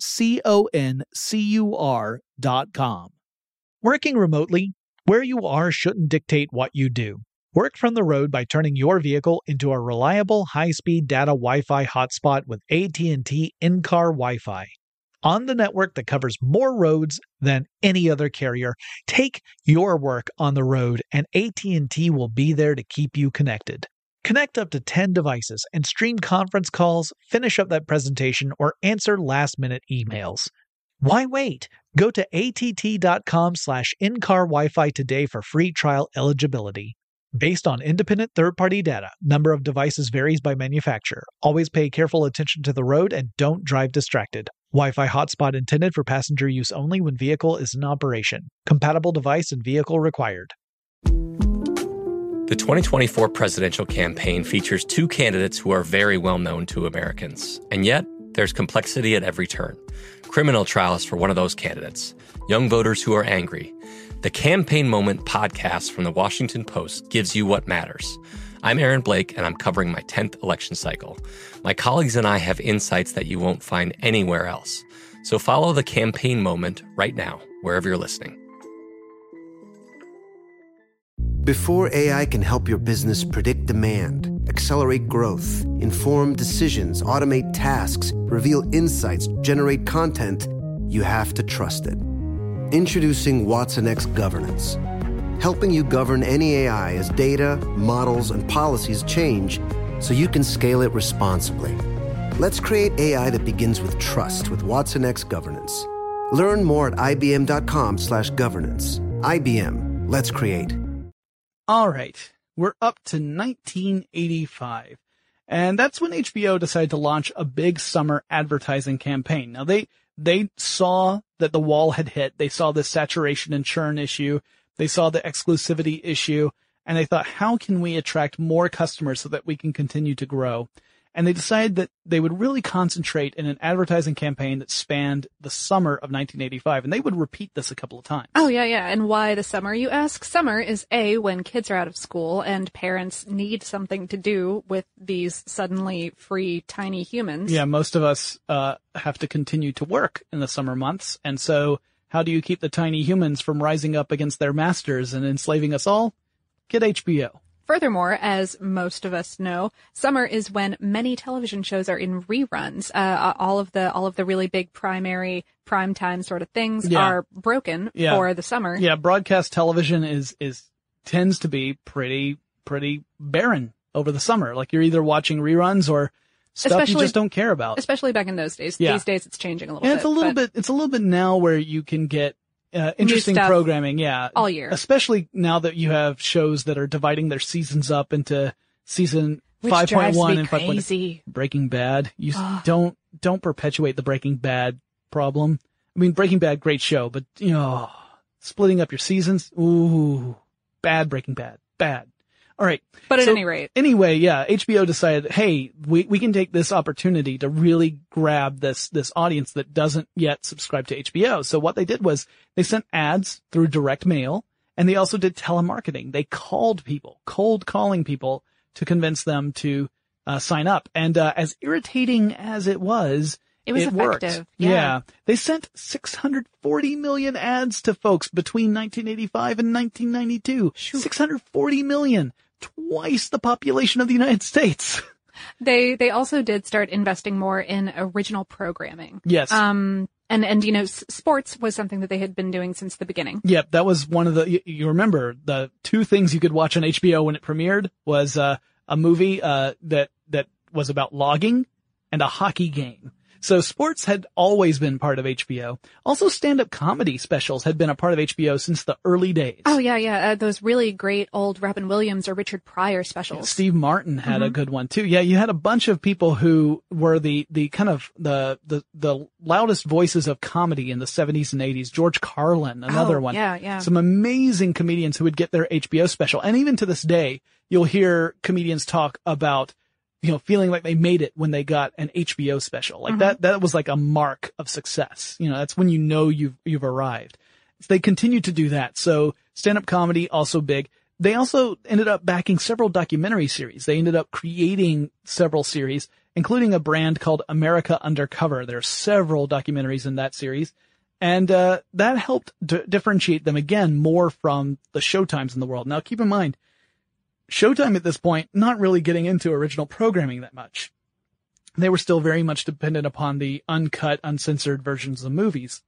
G: CONCUR.com. Working remotely, where you are shouldn't dictate what you do. Work from the road by turning your vehicle into a reliable high-speed data Wi-Fi hotspot with AT&T in-car Wi-Fi. On the network that covers more roads than any other carrier, take your work on the road and AT&T will be there to keep you connected. Connect up to 10 devices and stream conference calls, finish up that presentation, or answer last-minute emails. Why wait? Go to att.com/in-car Wi-Fi today for free trial eligibility. Based on independent third-party data, number of devices varies by manufacturer. Always pay careful attention to the road and don't drive distracted. Wi-Fi hotspot intended for passenger use only when vehicle is in operation. Compatible device and vehicle required.
F: The 2024 presidential campaign features two candidates who are very well known to Americans. And yet, there's complexity at every turn. Criminal trials for one of those candidates. Young voters who are angry. The Campaign Moment podcast from the Washington Post gives you what matters. I'm Aaron Blake, and I'm covering my 10th election cycle. My colleagues and I have insights that you won't find anywhere else. So follow The Campaign Moment right now, wherever you're listening.
B: Before AI can help your business predict demand, accelerate growth, inform decisions, automate tasks, reveal insights, generate content, you have to trust it. Introducing Watson X Governance, helping you govern any AI as data, models, and policies change so you can scale it responsibly. Let's create AI that begins with trust with Watson X Governance. Learn more at ibm.com/governance. IBM, let's create.
A: All right, we're up to 1985, and that's when HBO decided to launch a big summer advertising campaign. Now, they saw that the wall had hit. They saw the saturation and churn issue. They saw the exclusivity issue, and they thought, how can we attract more customers so that we can continue to grow? And they decided that they would really concentrate in an advertising campaign that spanned the summer of 1985, and they would repeat this a couple of times.
E: Oh, yeah. And why the summer, you ask? Summer is when kids are out of school and parents need something to do with these suddenly free tiny humans.
A: Yeah, most of us have to continue to work in the summer months, and so how do you keep the tiny humans from rising up against their masters and enslaving us all? Get HBO.
E: Furthermore, as most of us know, summer is when many television shows are in reruns. All of the really big primetime sort of things are broken for the summer.
A: Yeah, broadcast television tends to be pretty barren over the summer. Like you're either watching reruns or stuff you just don't care about.
E: Especially back in those days.
A: Yeah.
E: These days it's changing a little bit.
A: It's a little bit now where you can get interesting programming,
E: all year.
A: Especially now that you have shows that are dividing their seasons up into season 5.1 and 5.0. Breaking Bad. You don't perpetuate the Breaking Bad problem. I mean, Breaking Bad, great show, but splitting up your seasons, ooh, bad Breaking Bad, bad. All right.
E: But at any rate.
A: Anyway, yeah, HBO decided, hey, we can take this opportunity to really grab this audience that doesn't yet subscribe to HBO. So what they did was they sent ads through direct mail, and they also did telemarketing. They called people, cold calling people to convince them to sign up. And as irritating as it was
E: effective.
A: Worked. Yeah. They sent 640 million ads to folks between 1985 and 1992.
E: Shoot.
A: 640 million. Twice the population of the United States.
E: They also did start investing more in original programming.
A: Yes.
E: And sports was something that they had been doing since the beginning.
A: Yep, that was one of you remember the two things you could watch on HBO when it premiered was a movie that was about logging and a hockey game. So sports had always been part of HBO. Also, stand-up comedy specials had been a part of HBO since the early days.
E: Oh, yeah. Those really great old Robin Williams or Richard Pryor specials.
A: Steve Martin had a good one, too. Yeah, you had a bunch of people who were the kind of the loudest voices of comedy in the 70s and 80s. George Carlin, another one.
E: Yeah.
A: Some amazing comedians who would get their HBO special. And even to this day, you'll hear comedians talk about feeling like they made it when they got an HBO special. Like that was like a mark of success. That's when you've arrived. So they continued to do that. So stand-up comedy, also big. They also ended up backing several documentary series. They ended up creating several series, including a brand called America Undercover. There are several documentaries in that series. And that helped differentiate them again more from the Showtimes in the world. Now keep in mind, Showtime at this point, not really getting into original programming that much. They were still very much dependent upon the uncut, uncensored versions of movies.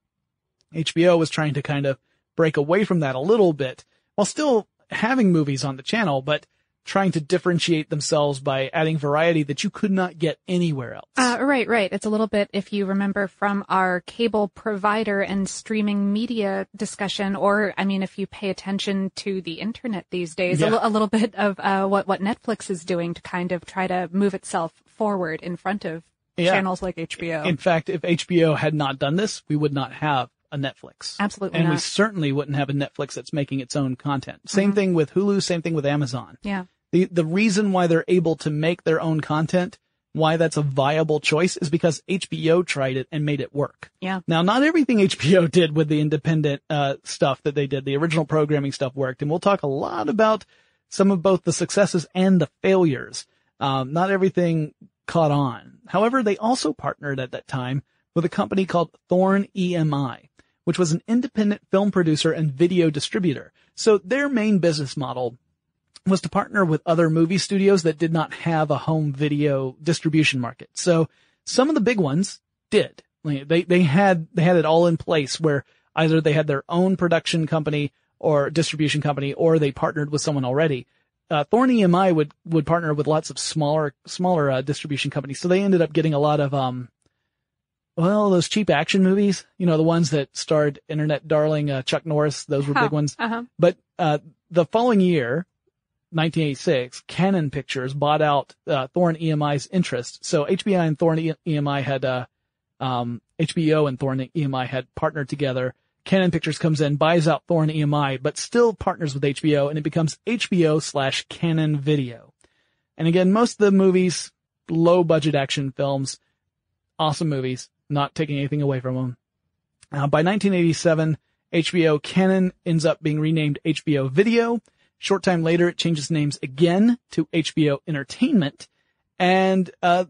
A: HBO was trying to kind of break away from that a little bit, while still having movies on the channel, but trying to differentiate themselves by adding variety that you could not get anywhere else.
E: Right. It's a little bit, if you remember from our cable provider and streaming media discussion, or, if you pay attention to the internet these days, a little bit of what Netflix is doing to kind of try to move itself forward in front of channels like HBO.
A: In fact, if HBO had not done this, we would not have a Netflix.
E: Absolutely
A: and
E: not.
A: We certainly wouldn't have a Netflix that's making its own content. Same thing with Hulu, same thing with Amazon.
E: Yeah.
A: The reason why they're able to make their own content, why that's a viable choice, is because HBO tried it and made it work.
E: Yeah.
A: Now, not everything HBO did with the independent stuff that they did, the original programming stuff worked, and we'll talk a lot about some of both the successes and the failures. Not everything caught on. However, they also partnered at that time with a company called Thorn EMI, which was an independent film producer and video distributor. So their main business model was to partner with other movie studios that did not have a home video distribution market. So some of the big ones did. They had it all in place where either they had their own production company or distribution company, or they partnered with someone already. Thorn EMI would partner with lots of smaller distribution companies. So they ended up getting a lot of, those cheap action movies, the ones that starred internet darling, Chuck Norris. Those were big ones.
E: Uh-huh.
A: But, the following year, 1986, Canon Pictures bought out, Thorn EMI's interest. So HBO and Thorn EMI had, HBO and Thorn EMI had partnered together. Canon Pictures comes in, buys out Thorn EMI, but still partners with HBO, and it becomes HBO/Canon Video. And again, most of the movies, low budget action films, awesome movies, not taking anything away from them. By 1987, HBO Canon ends up being renamed HBO Video. Short time later, it changes names again to HBO Entertainment. And,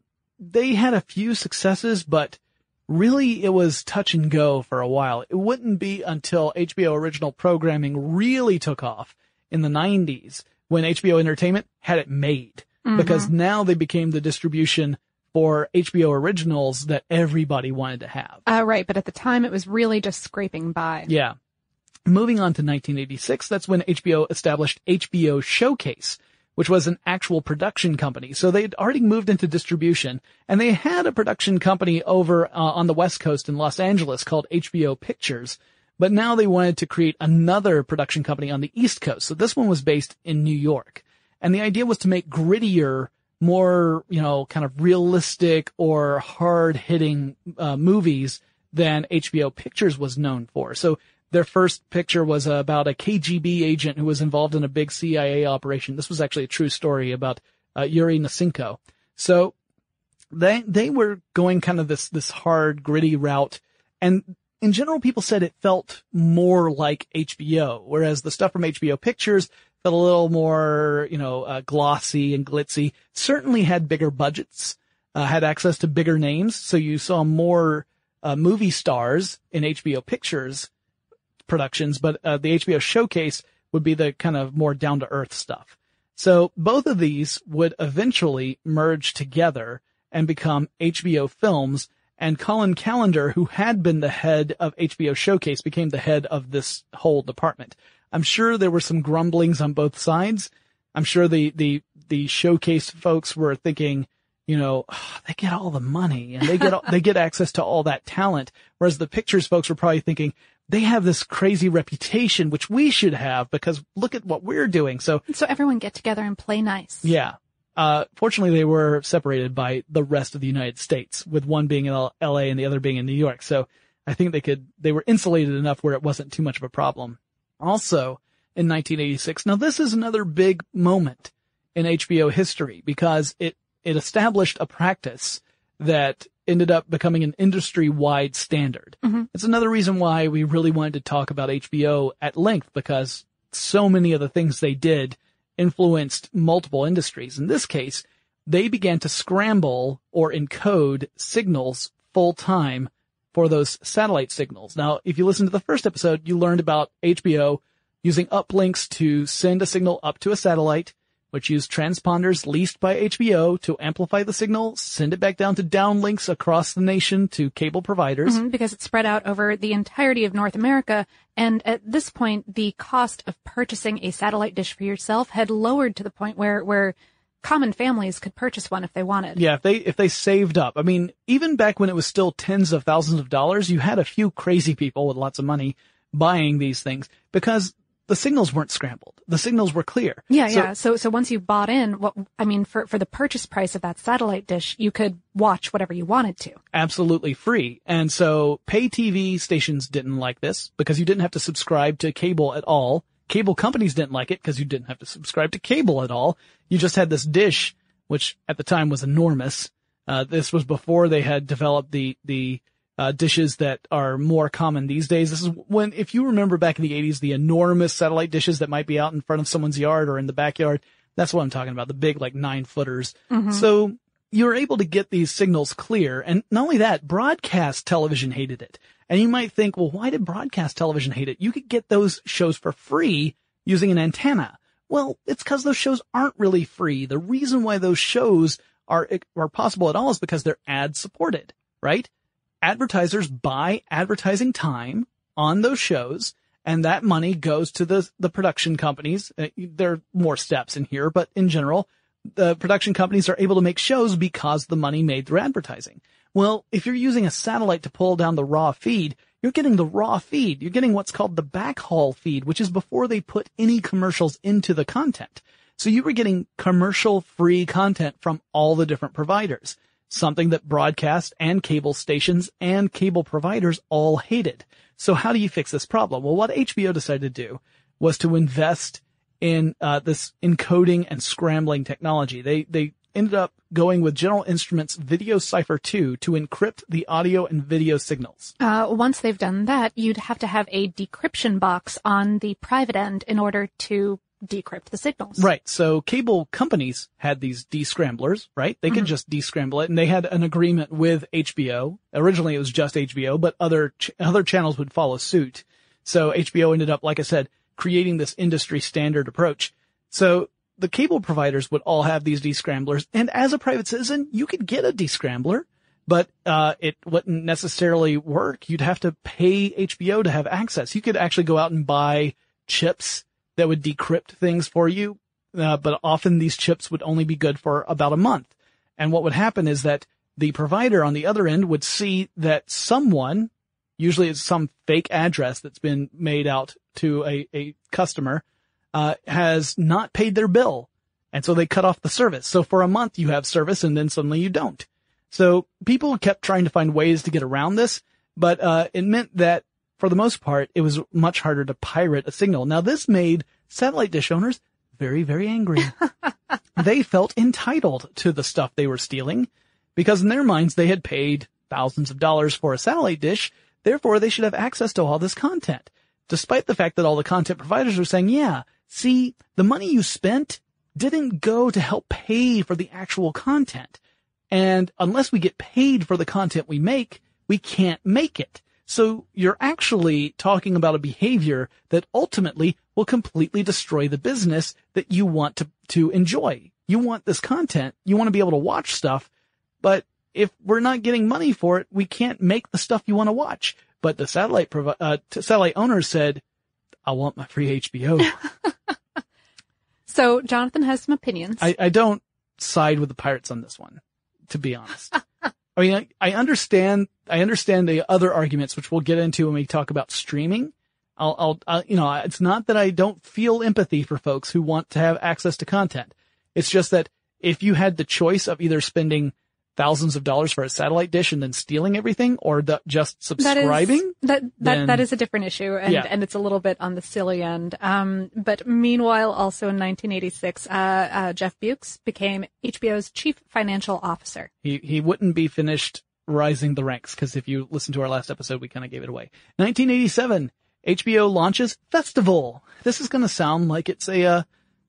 A: they had a few successes, but really it was touch and go for a while. It wouldn't be until HBO original programming really took off in the 90s when HBO Entertainment had it made. Mm-hmm. Because now they became the distribution for HBO originals that everybody wanted to have.
E: Right, but at the time it was really just scraping by.
A: Yeah. Moving on to 1986, that's when HBO established HBO Showcase, which was an actual production company. So they'd already moved into distribution, and they had a production company over on the West Coast in Los Angeles called HBO Pictures. But now they wanted to create another production company on the East Coast. So this one was based in New York. And the idea was to make grittier, more, kind of realistic or hard-hitting movies than HBO Pictures was known for. So their first picture was about a KGB agent who was involved in a big CIA operation. This was actually a true story about Yuri Nasenko. So they were going kind of this hard, gritty route. And in general, people said it felt more like HBO, whereas the stuff from HBO Pictures felt a little more, glossy and glitzy. Certainly had bigger budgets, had access to bigger names. So you saw more movie stars in HBO Pictures productions, but the HBO Showcase would be the kind of more down-to-earth stuff. So both of these would eventually merge together and become HBO Films, and Colin Callender, who had been the head of HBO Showcase, became the head of this whole department. I'm sure there were some grumblings on both sides. I'm sure the Showcase folks were thinking, they get all the money and they get access to all that talent, whereas the Pictures folks were probably thinking, they have this crazy reputation, which we should have because look at what we're doing. So
E: everyone get together and play nice.
A: Yeah. Fortunately, they were separated by the rest of the United States, with one being in LA and the other being in New York. So I think they were insulated enough where it wasn't too much of a problem. Also, in 1986, now this is another big moment in HBO history because it established a practice that ended up becoming an industry-wide standard. Mm-hmm. It's another reason why we really wanted to talk about HBO at length, because so many of the things they did influenced multiple industries. In this case, they began to scramble or encode signals full-time for those satellite signals. Now, if you listen to the first episode, you learned about HBO using uplinks to send a signal up to a satellite, which used transponders leased by HBO to amplify the signal, send it back down to downlinks across the nation to cable providers.
E: Mm-hmm, because it's spread out over the entirety of North America. And at this point, the cost of purchasing a satellite dish for yourself had lowered to the point where common families could purchase one if they wanted.
A: Yeah, if they saved up. I mean, even back when it was still tens of thousands of dollars, you had a few crazy people with lots of money buying these things because the signals weren't scrambled. The signals were clear.
E: Yeah. So once you bought in, for the purchase price of that satellite dish, you could watch whatever you wanted to.
A: Absolutely free. And so pay TV stations didn't like this because you didn't have to subscribe to cable at all. Cable companies didn't like it because you didn't have to subscribe to cable at all. You just had this dish, which at the time was enormous. This was before they had developed the dishes that are more common these days. This is when, if you remember back in the 80s, the enormous satellite dishes that might be out in front of someone's yard or in the backyard. That's what I'm talking about. The big, 9-footers. Mm-hmm. So you're able to get these signals clear. And not only that, broadcast television hated it. And you might think, well, why did broadcast television hate it? You could get those shows for free using an antenna. Well, it's because those shows aren't really free. The reason why those shows are possible at all is because they're ad supported, right? Advertisers buy advertising time on those shows, and that money goes to the production companies. There are more steps in here, but in general, the production companies are able to make shows because the money made through advertising. Well, if you're using a satellite to pull down the raw feed, you're getting the raw feed. You're getting what's called the backhaul feed, which is before they put any commercials into the content. So you were getting commercial-free content from all the different providers, something that broadcast and cable stations and cable providers all hated. So how do you fix this problem? Well, what HBO decided to do was to invest in this encoding and scrambling technology. They ended up going with General Instruments Video Cipher 2 to encrypt the audio and video signals.
E: Once they've done that, you'd have to have a decryption box on the private end in order to decrypt the signals.
A: Right. So cable companies had these descramblers, right? They could just descramble it, and they had an agreement with HBO. Originally it was just HBO, but other channels would follow suit. So HBO ended up, like I said, creating this industry standard approach. So the cable providers would all have these descramblers, and as a private citizen, you could get a descrambler, but it wouldn't necessarily work. You'd have to pay HBO to have access. You could actually go out and buy chips that would decrypt things for you, but often these chips would only be good for about a month. And what would happen is that the provider on the other end would see that someone, usually it's some fake address that's been made out to a customer, has not paid their bill. And so they cut off the service. So for a month you have service and then suddenly you don't. So people kept trying to find ways to get around this, but it meant that for the most part, it was much harder to pirate a signal. Now, this made satellite dish owners very, very angry. They felt entitled to the stuff they were stealing because in their minds, they had paid thousands of dollars for a satellite dish. Therefore, they should have access to all this content, despite the fact that all the content providers were saying, yeah, see, the money you spent didn't go to help pay for the actual content. And unless we get paid for the content we make, we can't make it. So you're actually talking about a behavior that ultimately will completely destroy the business that you want to enjoy. You want this content. You want to be able to watch stuff. But if we're not getting money for it, we can't make the stuff you want to watch. But the satellite owners said, I want my free HBO.
E: So Jonathan has some opinions.
A: I don't side with the pirates on this one, to be honest. I mean, I understand the other arguments, which we'll get into when we talk about streaming. It's not that I don't feel empathy for folks who want to have access to content. It's just that if you had the choice of either spending thousands of dollars for a satellite dish and then stealing everything or just subscribing.
E: That is a different issue and it's a little bit on the silly end. But meanwhile, also in 1986, Jeff Bewkes became HBO's chief financial officer.
A: He wouldn't be finished rising the ranks because if you listen to our last episode, we kind of gave it away. 1987, HBO launches Festival. This is going to sound like it's a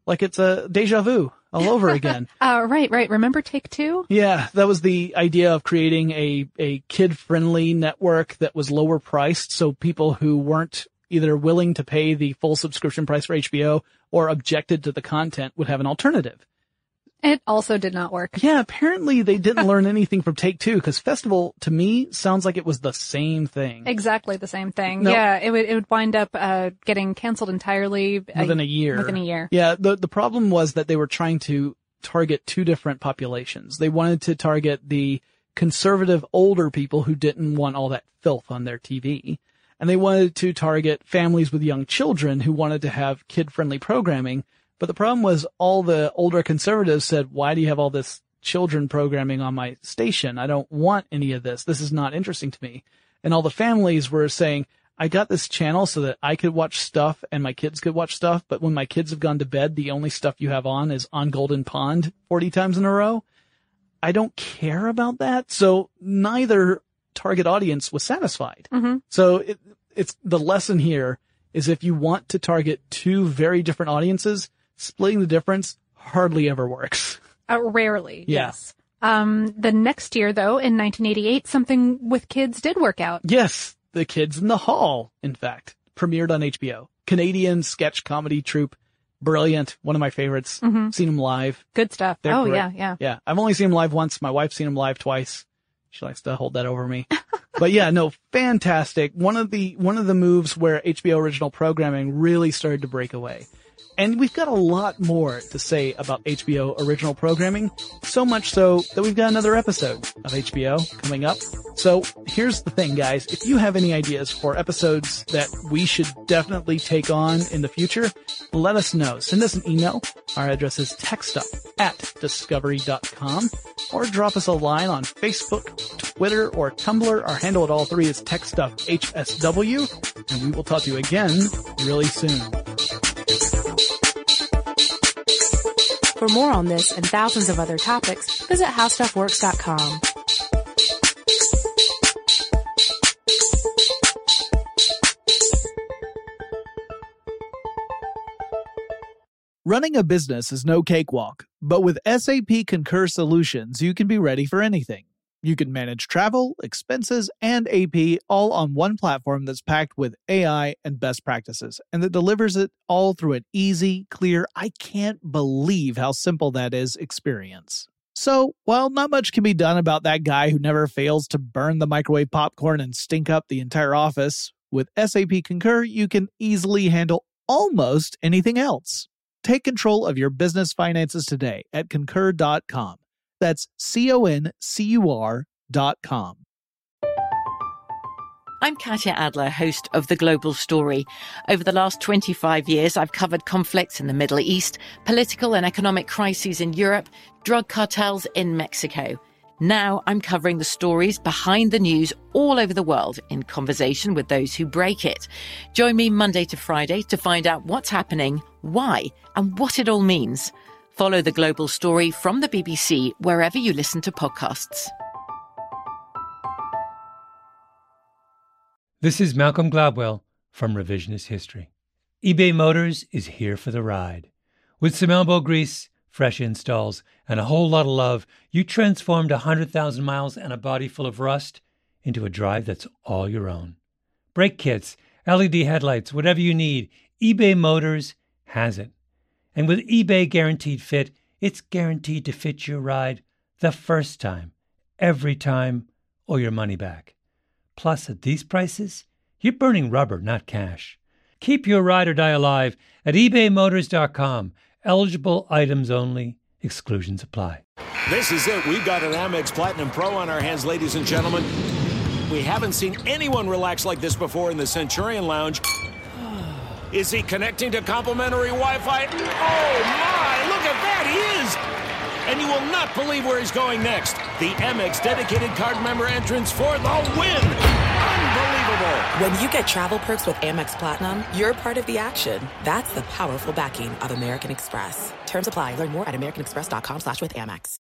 A: deja vu all over again.
E: Right. Remember Take-Two?
A: Yeah, that was the idea of creating a kid-friendly network that was lower priced, so people who weren't either willing to pay the full subscription price for HBO or objected to the content would have an alternative.
E: It also did not work.
A: Yeah, apparently they didn't learn anything from Take-Two because Festival, to me, sounds like it was the same thing.
E: Exactly the same thing.
A: Nope.
E: Yeah, it would wind up getting canceled entirely
A: within a year. Yeah, the problem was that they were trying to target two different populations. They wanted to target the conservative older people who didn't want all that filth on their TV. And they wanted to target families with young children who wanted to have kid-friendly programming. But the problem was all the older conservatives said, why do you have all this children programming on my station? I don't want any of this. This is not interesting to me. And all the families were saying, I got this channel so that I could watch stuff and my kids could watch stuff. But when my kids have gone to bed, the only stuff you have on is On Golden Pond 40 times in a row. I don't care about that. So neither target audience was satisfied. Mm-hmm. So it's the lesson here is if you want to target two very different audiences, splitting the difference hardly ever works.
E: Rarely,
A: yeah.
E: Yes. The next year, though, in 1988, something with kids did work out.
A: Yes, The Kids in the Hall, in fact, premiered on HBO. Canadian sketch comedy troupe Brilliant. One of my favorites.
E: Mm-hmm.
A: Seen them live.
E: Good stuff.
A: They're great.
E: Yeah.
A: Yeah. I've only seen them live once. My wife's seen them live twice. She likes to hold that over me. But yeah, no, fantastic. One of the moves where HBO original programming really started to break away. And we've got a lot more to say about HBO original programming, so much so that we've got another episode of HBO coming up. So here's the thing, guys. If you have any ideas for episodes that we should definitely take on in the future, let us know. Send us an email. Our address is techstuff@discovery.com, or drop us a line on Facebook, Twitter, or Tumblr. Our handle at all three is techstuffhsw, and we will talk to you again really soon.
D: For more on this and thousands of other topics, visit howstuffworks.com.
G: Running a business is no cakewalk, but with SAP Concur Solutions, you can be ready for anything. You can manage travel, expenses, and AP all on one platform that's packed with AI and best practices, and that delivers it all through an easy, clear, I can't believe how simple that is experience. So, while not much can be done about that guy who never fails to burn the microwave popcorn and stink up the entire office, with SAP Concur, you can easily handle almost anything else. Take control of your business finances today at concur.com. That's CONCUR.com.
H: I'm Katya Adler, host of The Global Story. Over the last 25 years, I've covered conflicts in the Middle East, political and economic crises in Europe, drug cartels in Mexico. Now I'm covering the stories behind the news all over the world in conversation with those who break it. Join me Monday to Friday to find out what's happening, why, and what it all means. Follow The Global Story from the BBC wherever you listen to podcasts.
I: This is Malcolm Gladwell from Revisionist History. eBay Motors is here for the ride. With some elbow grease, fresh installs, and a whole lot of love, you transformed 100,000 miles and a body full of rust into a drive that's all your own. Brake kits, LED headlights, whatever you need, eBay Motors has it. And with eBay Guaranteed Fit, it's guaranteed to fit your ride the first time, every time, or your money back. Plus, at these prices, you're burning rubber, not cash. Keep your ride or die alive at ebaymotors.com. Eligible items only. Exclusions apply.
J: This is it. We've got an Amex Platinum Pro on our hands, ladies and gentlemen. We haven't seen anyone relax like this before in the Centurion Lounge. Is he connecting to complimentary Wi-Fi? Oh, my! Look at that! He is! And you will not believe where he's going next. The Amex dedicated card member entrance for the win! Unbelievable!
K: When you get travel perks with Amex Platinum, you're part of the action. That's the powerful backing of American Express. Terms apply. Learn more at americanexpress.com/withAmex.